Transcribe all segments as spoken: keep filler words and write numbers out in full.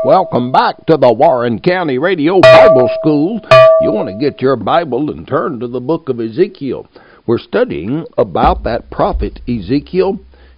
Welcome back to the Warren County Radio Bible School. You want to get your Bible and turn to the book of Ezekiel. We're studying about that prophet Ezekiel,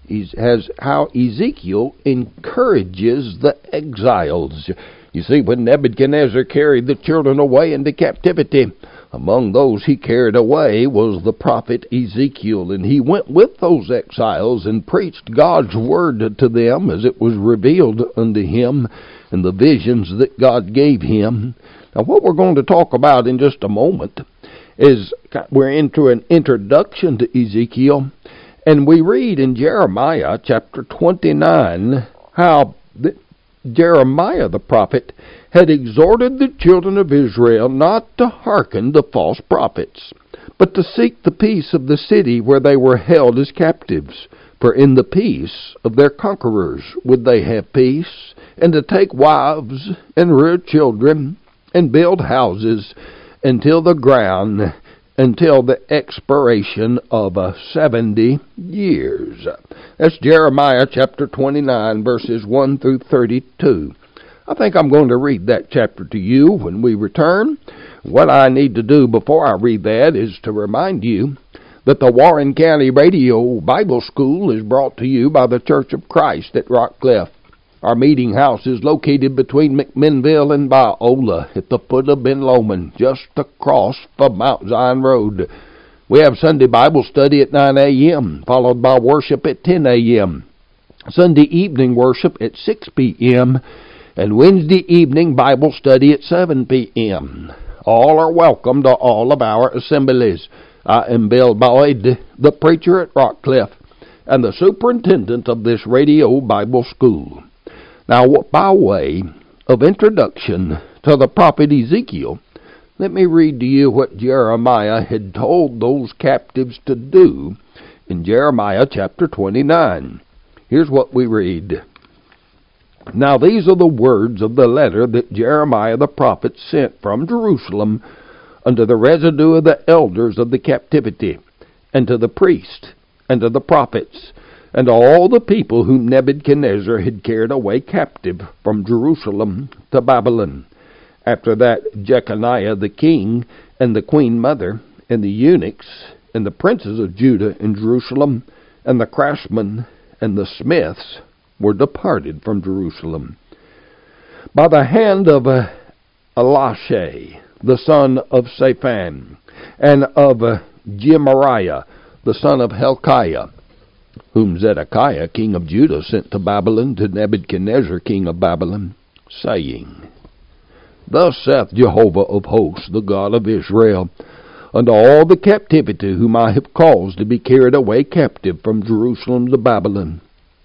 as how Ezekiel encourages the exiles. You see, when Nebuchadnezzar carried the children away into captivity, among those he carried away was the prophet Ezekiel, and he went with those exiles and preached God's word to them as it was revealed unto him in the visions that God gave him. Now, what we're going to talk about in just a moment is we're into an introduction to Ezekiel, and we read in Jeremiah chapter twenty-nine how the, Jeremiah the prophet had exhorted the children of Israel not to hearken to false prophets, but to seek the peace of the city where they were held as captives. For in the peace of their conquerors would they have peace, and to take wives and rear children, and build houses until the ground, until the expiration of uh, seventy years. That's Jeremiah chapter twenty-nine, verses one through thirty-two. I think I'm going to read that chapter to you when we return. What I need to do before I read that is to remind you that the Warren County Radio Bible School is brought to you by the Church of Christ at Rockcliffe. Our meeting house is located between McMinnville and Biola at the foot of Ben Lomond, just across from Mount Zion Road. We have Sunday Bible study at nine a.m., followed by worship at ten a.m., Sunday evening worship at six p.m., and Wednesday evening Bible study at seven p.m. All are welcome to all of our assemblies. I am Bill Boyd, the preacher at Rockcliffe, and the superintendent of this radio Bible school. Now, by way of introduction to the prophet Ezekiel, let me read to you what Jeremiah had told those captives to do in Jeremiah chapter twenty-nine. Here's what we read. Now these are the words of the letter that Jeremiah the prophet sent from Jerusalem unto the residue of the elders of the captivity, and to the priests, and to the prophets, and to all the people whom Nebuchadnezzar had carried away captive from Jerusalem to Babylon. After that, Jeconiah the king, and the queen mother, and the eunuchs, and the princes of Judah and Jerusalem, and the craftsmen, and the smiths, were departed from Jerusalem. By the hand of uh, Elisha, the son of Shaphan, and of uh, Gemariah, the son of Hilkiah, whom Zedekiah king of Judah sent to Babylon to Nebuchadnezzar king of Babylon, saying, Thus saith Jehovah of hosts, the God of Israel, unto all the captivity whom I have caused to be carried away captive from Jerusalem to Babylon,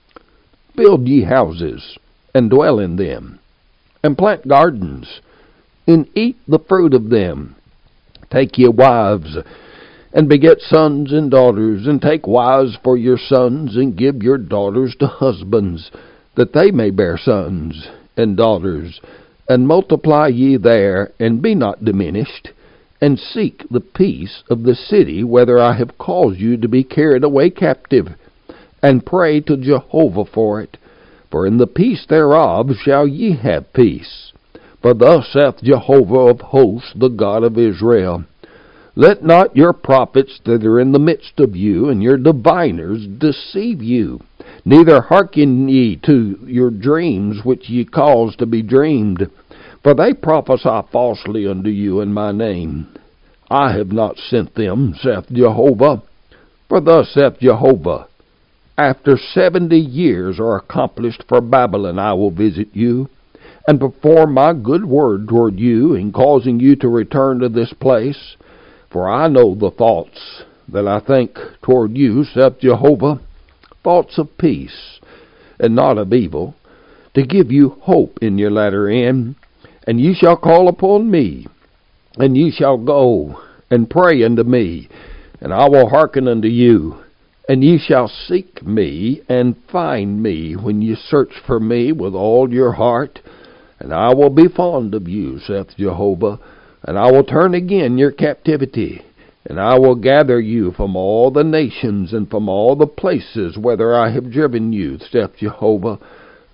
Build ye houses, and dwell in them, and plant gardens, and eat the fruit of them. Take ye wives, and beget sons and daughters, and take wives for your sons, and give your daughters to husbands, that they may bear sons and daughters, and multiply ye there, and be not diminished, and seek the peace of the city whither I have caused you to be carried away captive, and pray to Jehovah for it, for in the peace thereof shall ye have peace. For thus saith Jehovah of hosts, the God of Israel, Let not your prophets that are in the midst of you, and your diviners, deceive you, neither hearken ye to your dreams which ye cause to be dreamed, for they prophesy falsely unto you in my name. I have not sent them, saith Jehovah. For thus saith Jehovah, After seventy years are accomplished for Babylon, I will visit you, and perform my good word toward you, in causing you to return to this place. For I know the thoughts that I think toward you, saith Jehovah, thoughts of peace, and not of evil, to give you hope in your latter end. And ye shall call upon me, and ye shall go and pray unto me, and I will hearken unto you. And ye shall seek me, and find me, when ye search for me with all your heart. And I will be fond of you, saith Jehovah, and I will turn again your captivity, and I will gather you from all the nations and from all the places whither I have driven you, saith Jehovah,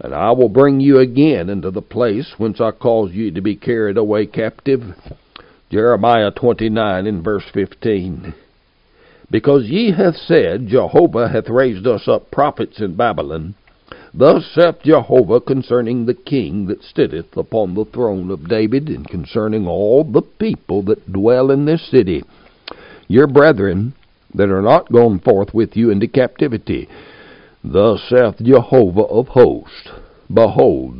And I will bring you again into the place whence I caused you to be carried away captive. Jeremiah twenty-nine in verse fifteen. Because ye hath said, Jehovah hath raised us up prophets in Babylon, thus saith Jehovah concerning the king that sitteth upon the throne of David, and concerning all the people that dwell in this city, your brethren that are not gone forth with you into captivity. Thus saith Jehovah of hosts, Behold,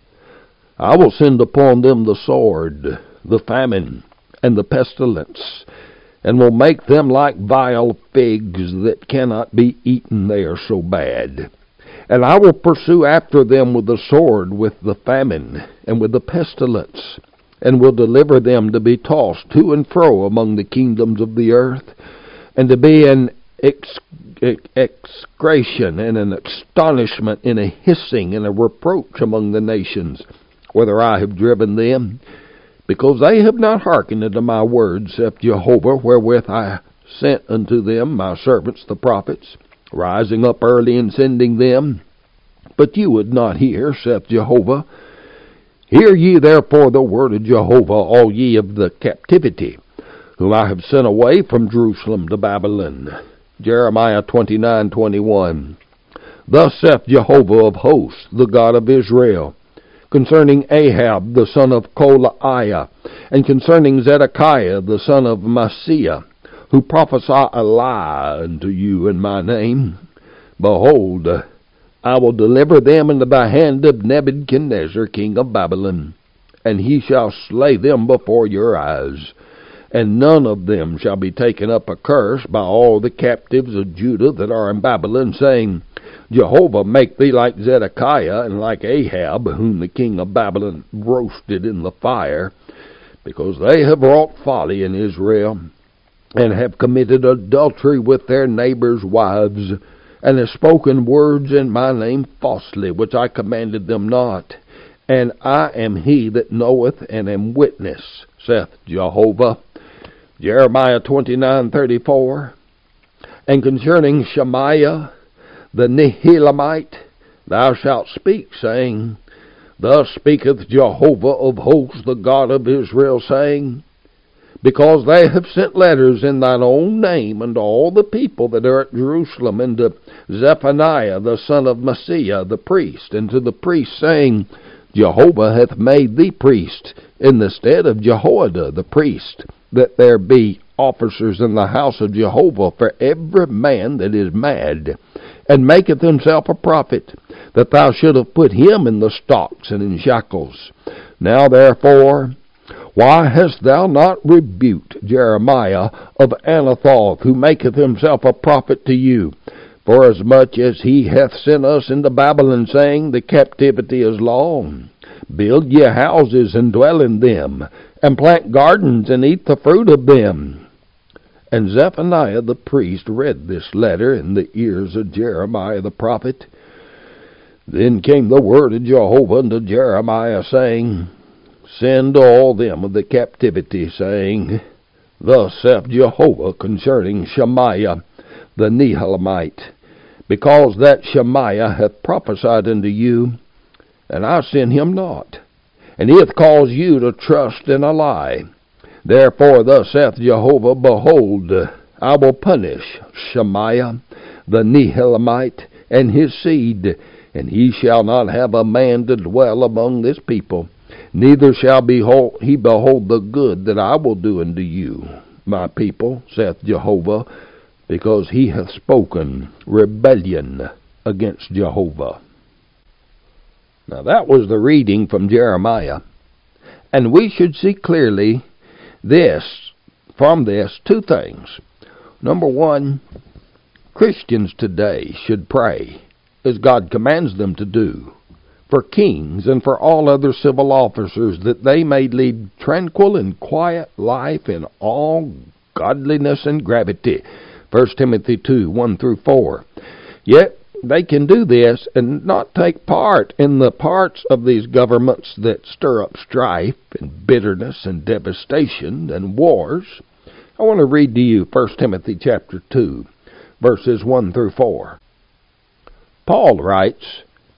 I will send upon them the sword, the famine, and the pestilence, and will make them like vile figs that cannot be eaten, they are so bad. And I will pursue after them with the sword, with the famine, and with the pestilence, and will deliver them to be tossed to and fro among the kingdoms of the earth, and to be an ex- ex- execration and an astonishment and a hissing and a reproach among the nations, whither I have driven them, because they have not hearkened unto my words, saith Jehovah, wherewith I sent unto them my servants the prophets, rising up early and sending them. But you would not hear, saith Jehovah. Hear ye therefore the word of Jehovah, all ye of the captivity, whom I have sent away from Jerusalem to Babylon. Jeremiah twenty-nine twenty-one. Thus saith Jehovah of hosts, the God of Israel, concerning Ahab the son of Kolaiah, and concerning Zedekiah the son of Maaseiah, who prophesy a lie unto you in my name. Behold, I will deliver them into the hand of Nebuchadnezzar king of Babylon, and he shall slay them before your eyes. And none of them shall be taken up a curse by all the captives of Judah that are in Babylon, saying, Jehovah make thee like Zedekiah and like Ahab, whom the king of Babylon roasted in the fire, because they have wrought folly in Israel, and have committed adultery with their neighbors' wives, and have spoken words in my name falsely, which I commanded them not. And I am he that knoweth and am witness, saith Jehovah. Jeremiah twenty-nine thirty-four. And concerning Shemaiah the Nehelamite, thou shalt speak, saying, Thus speaketh Jehovah of hosts, the God of Israel, saying, Because they have sent letters in thine own name unto all the people that are at Jerusalem, and to Zephaniah the son of Maaseiah the priest, and to the priest, saying, Jehovah hath made thee priest in the stead of Jehoiada the priest, that there be officers in the house of Jehovah for every man that is mad, and maketh himself a prophet, that thou should have put him in the stocks and in shackles. Now therefore, why hast thou not rebuked Jeremiah of Anathoth, who maketh himself a prophet to you? Forasmuch as he hath sent us into Babylon, saying, The captivity is long. Build ye houses and dwell in them, and plant gardens and eat the fruit of them. And Zephaniah the priest read this letter in the ears of Jeremiah the prophet. Then came the word of Jehovah unto Jeremiah, saying, Send all them of the captivity, saying, Thus saith Jehovah concerning Shemaiah the Nehelamite, because that Shemaiah hath prophesied unto you, and I send him not, and he hath caused you to trust in a lie. Therefore thus saith Jehovah, Behold, I will punish Shemaiah the Nehelamite and his seed, and he shall not have a man to dwell among this people, neither shall behold, he behold the good that I will do unto you, my people, saith Jehovah, because he hath spoken rebellion against Jehovah. Now that was the reading from Jeremiah, and we should see clearly this, from this, two things. Number one, Christians today should pray, as God commands them to do, for kings and for all other civil officers, that they may lead tranquil and quiet life in all godliness and gravity. First Timothy two, one through four. Yet they can do this and not take part in the parts of these governments that stir up strife and bitterness and devastation and wars. I want to read to you First Timothy chapter two, verses one through four. Paul writes,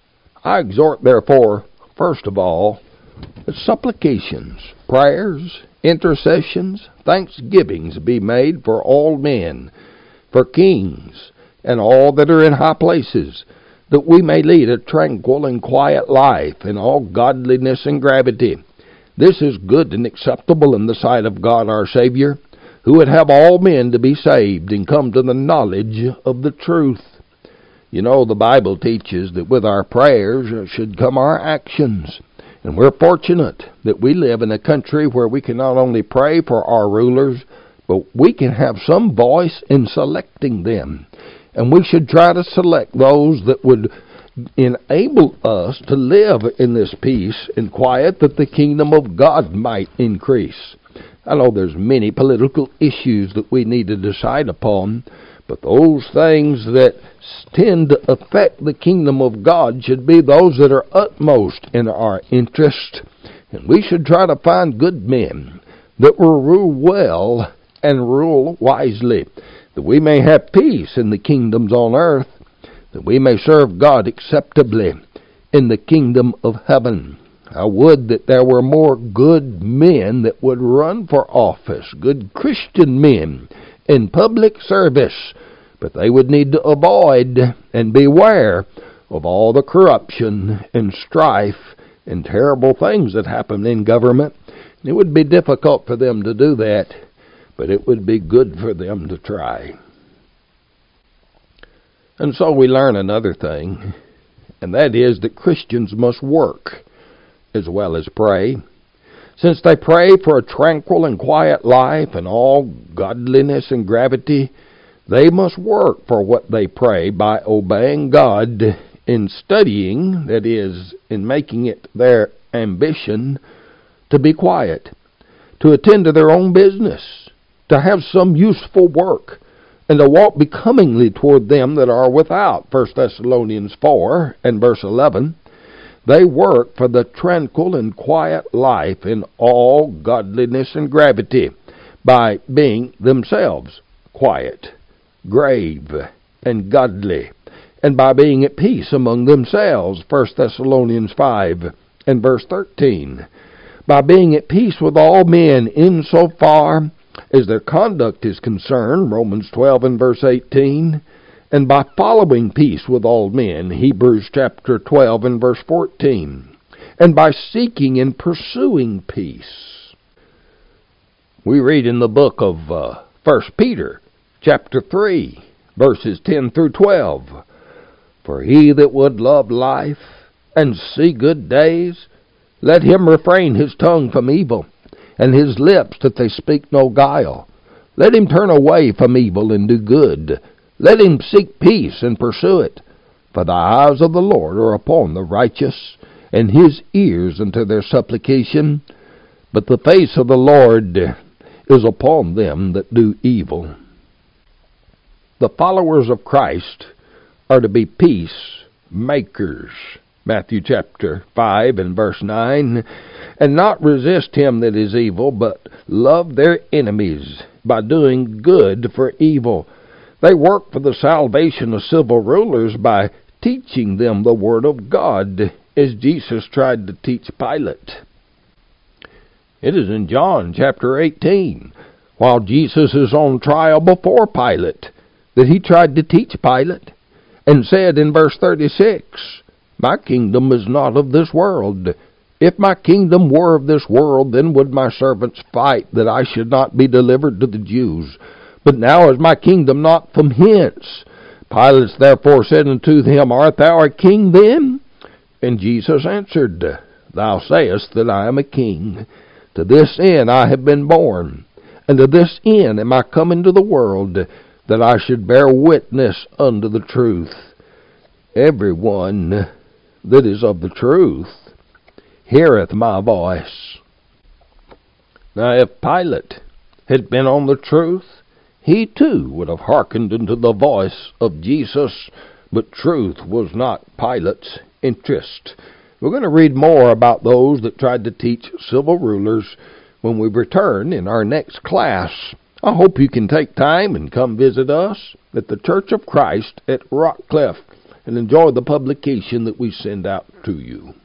I exhort, therefore, first of all, that supplications, prayers, intercessions, thanksgivings be made for all men, for kings, and all that are in high places, that we may lead a tranquil and quiet life in all godliness and gravity. This is good and acceptable in the sight of God our Savior, who would have all men to be saved and come to the knowledge of the truth. You know, the Bible teaches that with our prayers should come our actions. And we're fortunate that we live in a country where we can not only pray for our rulers, but we can have some voice in selecting them. And we should try to select those that would enable us to live in this peace and quiet, that the kingdom of God might increase. I know there's many political issues that we need to decide upon, but those things that tend to affect the kingdom of God should be those that are utmost in our interest. And we should try to find good men that will rule well and rule wisely, that we may have peace in the kingdoms on earth, that we may serve God acceptably in the kingdom of heaven. I would that there were more good men that would run for office, good Christian men in public service, but they would need to avoid and beware of all the corruption and strife and terrible things that happen in government. It would be difficult for them to do that, but it would be good for them to try. And so we learn another thing, and that is that Christians must work as well as pray. Since they pray for a tranquil and quiet life and all godliness and gravity, they must work for what they pray by obeying God in studying, that is, in making it their ambition to be quiet, to attend to their own business, to have some useful work, and to walk becomingly toward them that are without. First Thessalonians four and verse eleven. They work for the tranquil and quiet life in all godliness and gravity by being themselves quiet, grave, and godly, and by being at peace among themselves. First Thessalonians five and verse thirteen. By being at peace with all men insofar as their conduct is concerned, Romans twelve and verse eighteen, and by following peace with all men, Hebrews chapter twelve and verse fourteen, and by seeking and pursuing peace. We read in the book of uh, First Peter chapter three, verses ten through twelve, For he that would love life and see good days, let him refrain his tongue from evil, and his lips that they speak no guile. Let him turn away from evil and do good. Let him seek peace and pursue it. For the eyes of the Lord are upon the righteous, and his ears unto their supplication. But the face of the Lord is upon them that do evil. The followers of Christ are to be peace makers. Matthew chapter five and verse nine. And not resist him that is evil, but love their enemies by doing good for evil. They work for the salvation of civil rulers by teaching them the Word of God, as Jesus tried to teach Pilate. It is in John chapter eighteen, while Jesus is on trial before Pilate, that he tried to teach Pilate, and said in verse thirty-six, My kingdom is not of this world. If my kingdom were of this world, then would my servants fight that I should not be delivered to the Jews. But now is my kingdom not from hence. Pilate therefore said unto him, Art thou a king then? And Jesus answered, Thou sayest that I am a king. To this end I have been born, and to this end am I come into the world, that I should bear witness unto the truth. Everyone that is of the truth heareth my voice. Now if Pilate had been on the truth, he too would have hearkened unto the voice of Jesus, but truth was not Pilate's interest. We're going to read more about those that tried to teach civil rulers when we return in our next class. I hope you can take time and come visit us at the Church of Christ at Rockcliffe and enjoy the publication that we send out to you.